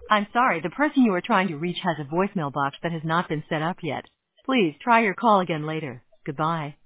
I'm sorry, the person you are trying to reach has a voicemail box that has not been set up yet. Please try your call again later. Goodbye.